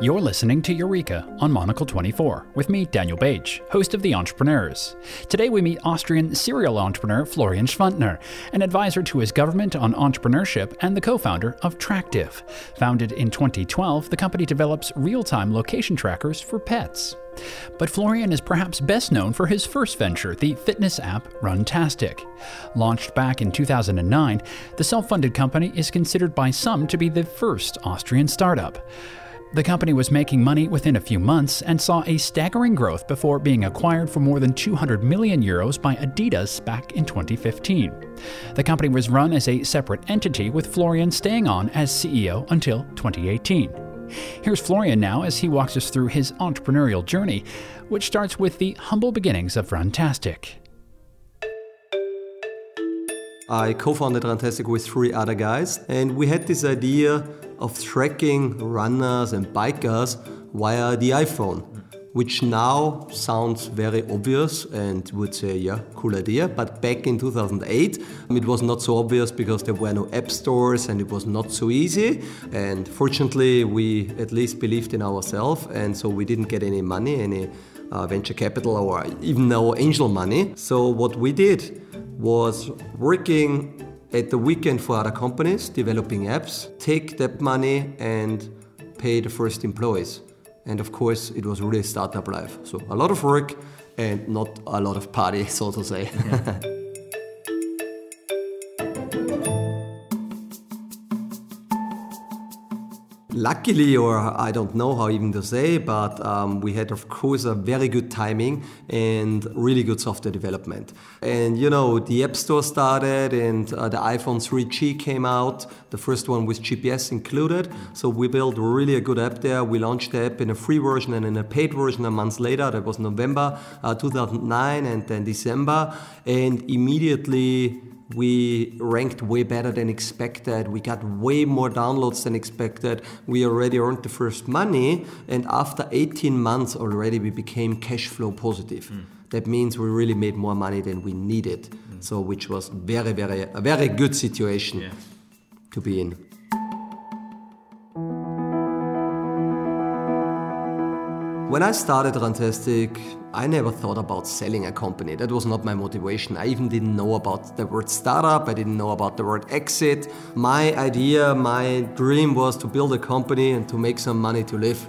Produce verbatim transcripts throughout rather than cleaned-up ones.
You're listening to Eureka on Monocle twenty-four with me, Daniel Bage, host of The Entrepreneurs. Today we meet Austrian serial entrepreneur Florian Schwantner, an advisor to his government on entrepreneurship and the co-founder of Tractive. Founded in twenty twelve, the company develops real-time location trackers for pets. But Florian is perhaps best known for his first venture, the fitness app Runtastic. Launched back in two thousand nine, the self-funded company is considered by some to be the first Austrian startup. The company was making money within a few months and saw a staggering growth before being acquired for more than two hundred million euros by Adidas back in twenty fifteen. The company was run as a separate entity, with Florian staying on as C E O until twenty eighteen. Here's Florian now as he walks us through his entrepreneurial journey, which starts with the humble beginnings of Runtastic. I co-founded Runtastic with three other guys, and we had this idea of tracking runners and bikers via the iPhone, which now sounds very obvious and would say, yeah, cool idea. But back in two thousand eight, it was not so obvious because there were no app stores and it was not so easy. And fortunately, we at least believed in ourselves, and so we didn't get any money, any uh, venture capital or even no angel money. So what we did was working at the weekend for other companies, developing apps, take that money and pay the first employees. And of course, it was really startup life. So a lot of work and not a lot of party, so to say. Yeah. Luckily, or I don't know how even to say, but um, we had, of course, a very good timing and really good software development. And, you know, the App Store started and uh, the iPhone three G came out, the first one with G P S included. So we built really a good app there. We launched the app in a free version and in a paid version a month later. That was November uh, two thousand nine and then December. And immediately we ranked way better than expected. We got way more downloads than expected. We already earned the first money. And after eighteen months already, we became cash flow positive. Mm. That means we really made more money than we needed. Mm. So which was very, very, a very good situation yeah. to be in. When I started Runtastic, I never thought about selling a company. That was not my motivation. I even didn't know about the word startup. I didn't know about the word exit. My idea, my dream was to build a company and to make some money to live.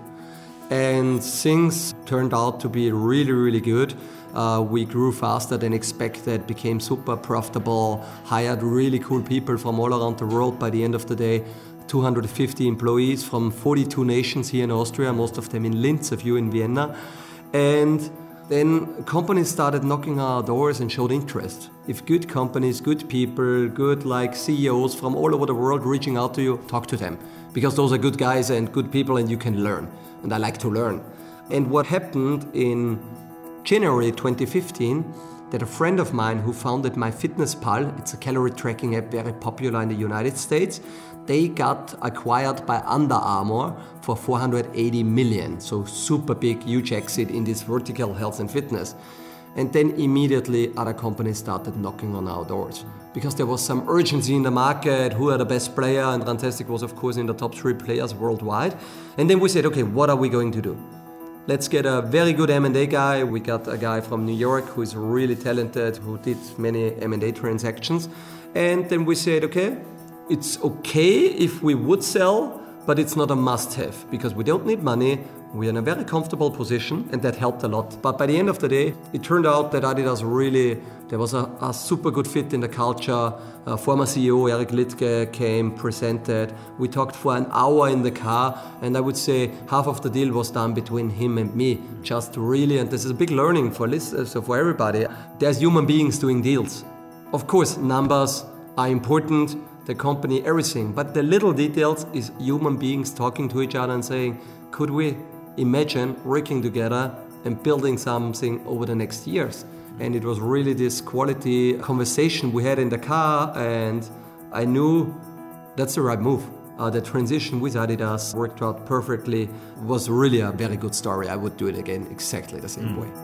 And things turned out to be really, really good. Uh, we grew faster than expected, became super profitable, hired really cool people from all around the world by the end of the day. two hundred fifty employees from forty-two nations here in Austria, most of them in Linz, a few in Vienna. And then companies started knocking on our doors and showed interest. If good companies, good people, good like C E Os from all over the world reaching out to you, talk to them. Because those are good guys and good people and you can learn. And I like to learn. And what happened in January twenty fifteen, that a friend of mine who founded MyFitnessPal, it's a calorie tracking app very popular in the United States, they got acquired by Under Armour for four hundred eighty million. So super big, huge exit in this vertical health and fitness. And then immediately other companies started knocking on our doors because there was some urgency in the market, who are the best player, and Runtastic was of course in the top three players worldwide. And then we said, okay, what are we going to do? Let's get a very good M and A guy. We got a guy from New York who is really talented, who did many M and A transactions. And then we said, okay, it's okay if we would sell, but it's not a must-have because we don't need money. We're in a very comfortable position and that helped a lot. But by the end of the day, it turned out that Adidas really, there was a, a super good fit in the culture. Uh, former C E O Eric Liedtke came, presented. We talked for an hour in the car, and I would say half of the deal was done between him and me. Just really, and this is a big learning for listeners, so for everybody. There's human beings doing deals. Of course, numbers are important, the company, everything. But the little details is human beings talking to each other and saying, could we imagine working together and building something over the next years? And it was really this quality conversation we had in the car, and I knew that's the right move. Uh, the transition with Adidas worked out perfectly. It was really a very good story. I would do it again exactly the same mm. way.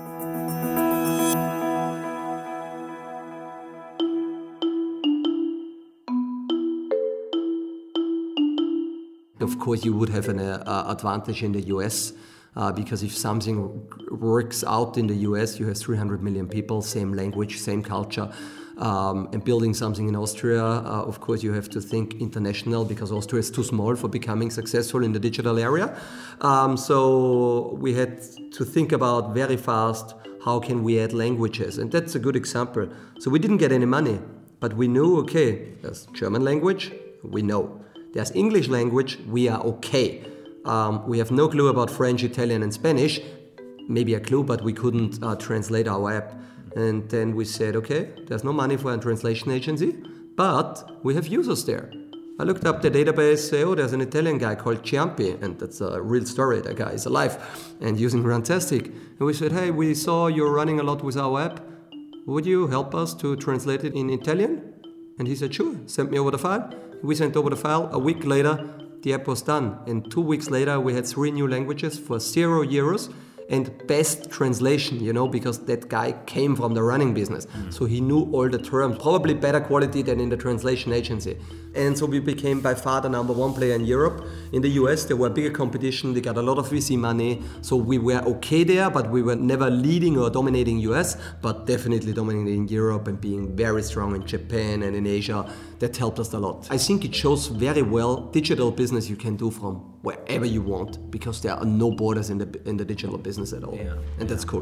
Of course, you would have an uh, advantage in the U S uh, because if something works out in the U S, you have three hundred million people, same language, same culture. Um, and building something in Austria, uh, of course, you have to think international because Austria is too small for becoming successful in the digital area. Um, so we had to think about very fast, how can we add languages? And that's a good example. So we didn't get any money, but we knew, okay, there's German language, we know. There's English language, we are okay. Um, we have no clue about French, Italian and Spanish, maybe a clue, but we couldn't uh, translate our app. And then we said, okay, there's no money for a translation agency, but we have users there. I looked up the database, say, oh, there's an Italian guy called Ciampi, and that's a real story, that guy is alive and using Runtastic. And we said, hey, we saw you're running a lot with our app. Would you help us to translate it in Italian? And he said, sure, send me over the file. We sent over the file. A week later, the app was done. And two weeks later, we had three new languages for zero euros. And best translation, you know, because that guy came from the running business. Mm. So he knew all the terms, probably better quality than in the translation agency. And so we became by far the number one player in Europe. In the U S, there were bigger competition. They got a lot of V C money. So we were okay there, but we were never leading or dominating U S, but definitely dominating Europe and being very strong in Japan and in Asia. That helped us a lot. I think it shows very well digital business you can do from wherever you want because there are no borders in the in the digital business at all. Yeah. And yeah. That's cool.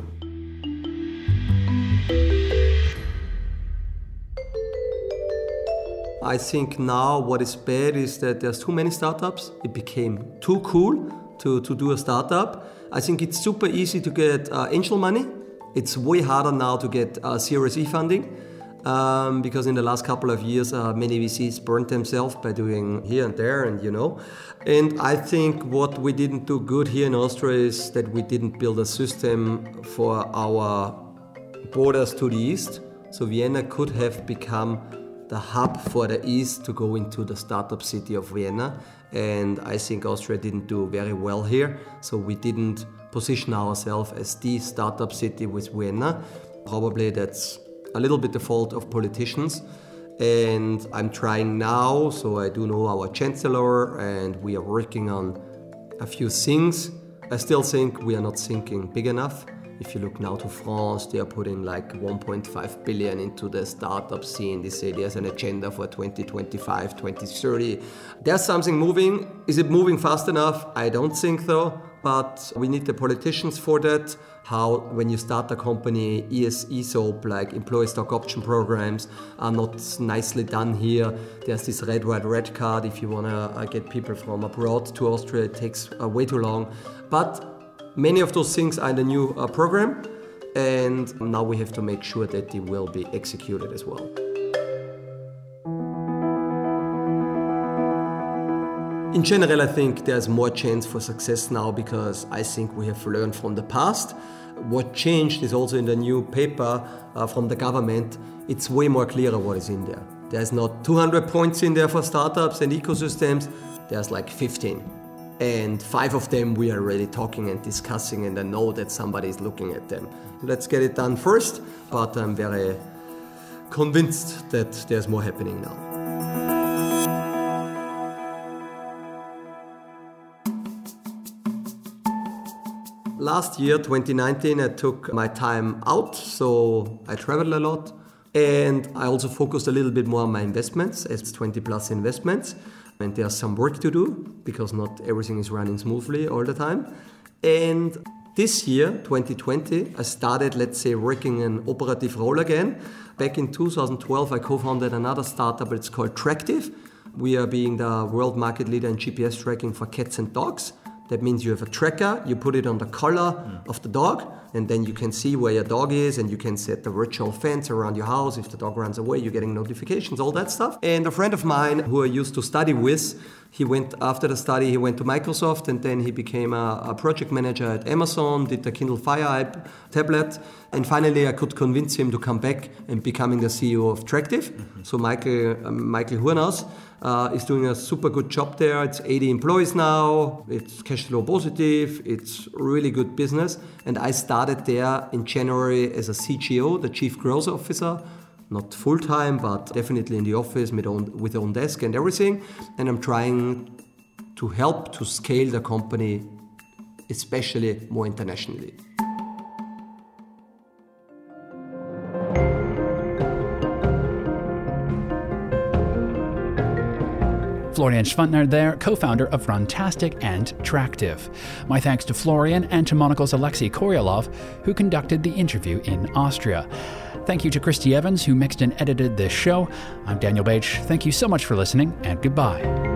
I think now what is bad is that there's too many startups. It became too cool to, to do a startup. I think it's super easy to get uh, angel money. It's way harder now to get uh, Series E funding. Um, because in the last couple of years, uh, many V Cs burned themselves by doing here and there, and you know. And I think what we didn't do good here in Austria is that we didn't build a system for our borders to the east. So Vienna could have become the hub for the east to go into the startup city of Vienna. And I think Austria didn't do very well here. So we didn't position ourselves as the startup city with Vienna. Probably that's a little bit the fault of politicians, and I'm trying now, so I do know our chancellor and we are working on a few things. I still think we are not thinking big enough. If you look now to France, they are putting like one point five billion into the startup scene. They say there's an agenda for twenty twenty-five, twenty thirty. There's something moving. Is it moving fast enough? I don't think so. But we need the politicians for that. How, when you start a company, E S E S O P, like employee stock option programs, are not nicely done here. There's this red, white, red card. If you want to get people from abroad to Austria, it takes uh, way too long. But many of those things are in the new uh, program. And now we have to make sure that they will be executed as well. In general, I think there's more chance for success now because I think we have learned from the past. What changed is also in the new paper uh, from the government. It's way more clearer what is in there. There's not two hundred points in there for startups and ecosystems. There's like fifteen. And five of them we are already talking and discussing, and I know that somebody is looking at them. Let's get it done first, but I'm very convinced that there's more happening now. Last year, twenty nineteen, I took my time out, so I traveled a lot. And I also focused a little bit more on my investments, as twenty plus investments. And there's some work to do, because not everything is running smoothly all the time. And this year, twenty twenty, I started, let's say, working an operative role again. Back in two thousand twelve, I co-founded another startup, it's called Tractive. We are being the world market leader in G P S tracking for cats and dogs. That means you have a tracker, you put it on the collar mm. of the dog, and then you can see where your dog is, and you can set the virtual fence around your house. If the dog runs away, you're getting notifications, all that stuff. And a friend of mine who I used to study with, he went, after the study, he went to Microsoft, and then he became a, a project manager at Amazon, did the Kindle Fire app, tablet, and finally I could convince him to come back and becoming the C E O of Tractive. Mm-hmm. So Michael, uh, Michael Hurnas uh, is doing a super good job there. It's eighty employees now, it's cash flow positive, it's really good business. And I started there in January as a C G O, the Chief Growth Officer. Not full-time, but definitely in the office with own, with own desk and everything. And I'm trying to help to scale the company, especially more internationally. Florian Schwantner there, co-founder of Runtastic and Tractive. My thanks to Florian and to Monocle's Alexei Koryalov, who conducted the interview in Austria. Thank you to Christy Evans, who mixed and edited this show. I'm Daniel Bage. Thank you so much for listening, and goodbye.